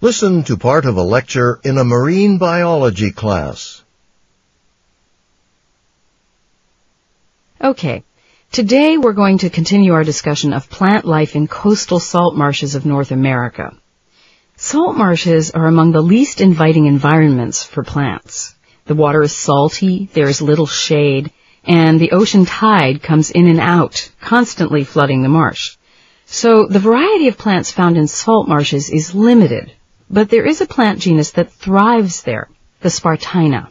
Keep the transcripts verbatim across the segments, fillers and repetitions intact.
Listen to part of a lecture in a marine biology class. Okay, today we're going to continue our discussion of plant life in coastal salt marshes of North America. Salt marshes are among the least inviting environments for plants. The water is salty, there is little shade, and the ocean tide comes in and out, constantly flooding the marsh. So the variety of plants found in salt marshes is limited, but there is a plant genus that thrives there, the Spartina.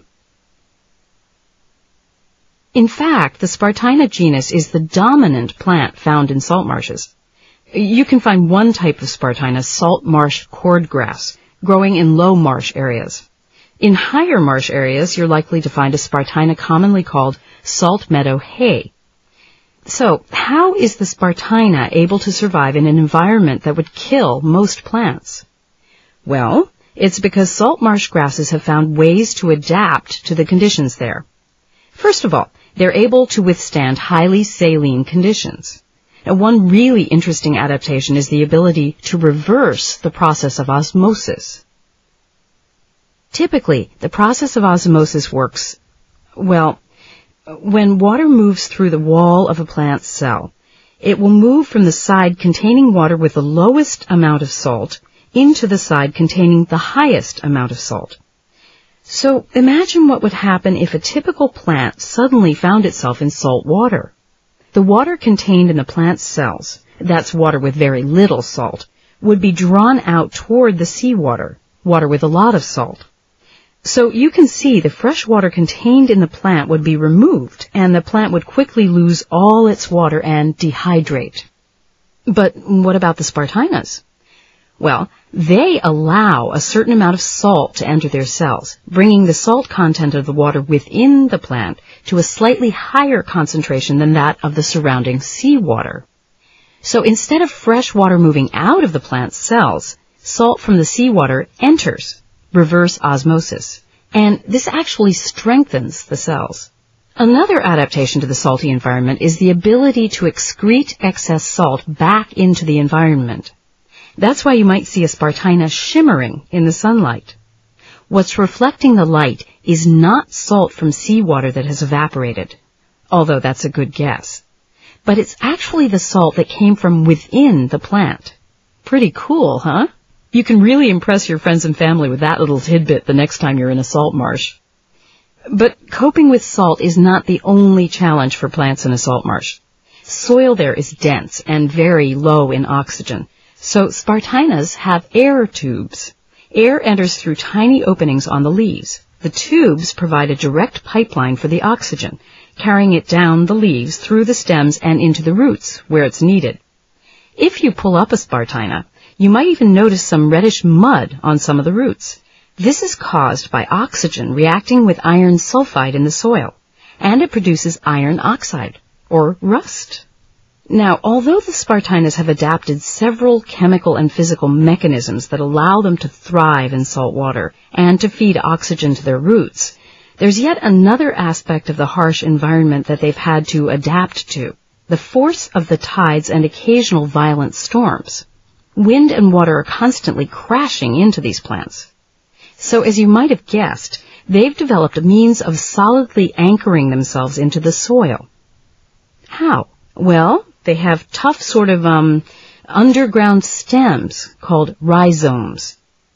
In fact, the Spartina genus is the dominant plant found in salt marshes. You can find one type of Spartina, salt marsh cordgrass, growing in low marsh areas. In higher marsh areas, you're likely to find a Spartina commonly called salt meadow hay. So, how is the Spartina able to survive in an environment that would kill most plants? Well, it's because salt marsh grasses have found ways to adapt to the conditions there. First of all, they're able to withstand highly saline conditions. Now, one really interesting adaptation is the ability to reverse the process of osmosis. Typically, the process of osmosis works, well, when water moves through the wall of a plant's cell, it will move from the side containing water with the lowest amount of salt into the side containing the highest amount of salt. So imagine what would happen if a typical plant suddenly found itself in salt water. The water contained in the plant's cells, that's water with very little salt, would be drawn out toward the seawater, water with a lot of salt. So you can see the fresh water contained in the plant would be removed, and the plant would quickly lose all its water and dehydrate. But what about the Spartinas? Well, they allow a certain amount of salt to enter their cells, bringing the salt content of the water within the plant to a slightly higher concentration than that of the surrounding seawater. So instead of fresh water moving out of the plant's cells, salt from the seawater enters, reverse osmosis, and this actually strengthens the cells. Another adaptation to the salty environment is the ability to excrete excess salt back into the environment. That's why you might see a Spartina shimmering in the sunlight. What's reflecting the light is not salt from seawater that has evaporated, although that's a good guess. But it's actually the salt that came from within the plant. Pretty cool, huh? You can really impress your friends and family with that little tidbit the next time you're in a salt marsh. But coping with salt is not the only challenge for plants in a salt marsh. Soil there is dense and very low in oxygen. So Spartinas have air tubes. Air enters through tiny openings on the leaves. The tubes provide a direct pipeline for the oxygen, carrying it down the leaves through the stems and into the roots where it's needed. If you pull up a Spartina, you might even notice some reddish mud on some of the roots. This is caused by oxygen reacting with iron sulfide in the soil, and it produces iron oxide, or rust. Now, although the Spartinas have adapted several chemical and physical mechanisms that allow them to thrive in salt water and to feed oxygen to their roots, there's yet another aspect of the harsh environment that they've had to adapt to, the force of the tides and occasional violent storms. Wind and water are constantly crashing into these plants. So, as you might have guessed, they've developed a means of solidly anchoring themselves into the soil. How? Well, they have tough sort of um, underground stems called rhizomes.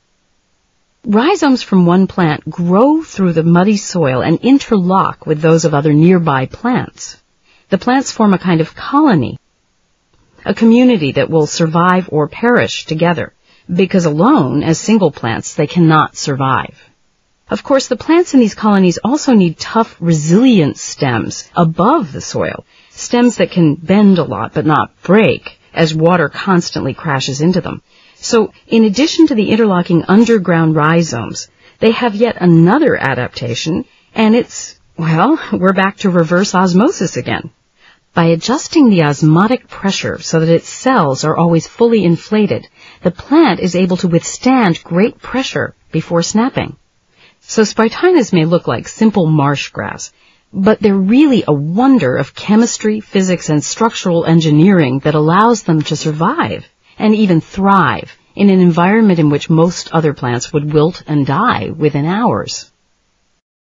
Rhizomes from one plant grow through the muddy soil and interlock with those of other nearby plants. The plants form a kind of colony, a community that will survive or perish together, because alone, as single plants, they cannot survive. Of course, the plants in these colonies also need tough, resilient stems above the soil, stems that can bend a lot but not break as water constantly crashes into them. So, in addition to the interlocking underground rhizomes, they have yet another adaptation, and it's, well, we're back to reverse osmosis again. By adjusting the osmotic pressure so that its cells are always fully inflated, the plant is able to withstand great pressure before snapping. So Spartinas may look like simple marsh grass, but they're really a wonder of chemistry, physics, and structural engineering that allows them to survive and even thrive in an environment in which most other plants would wilt and die within hours.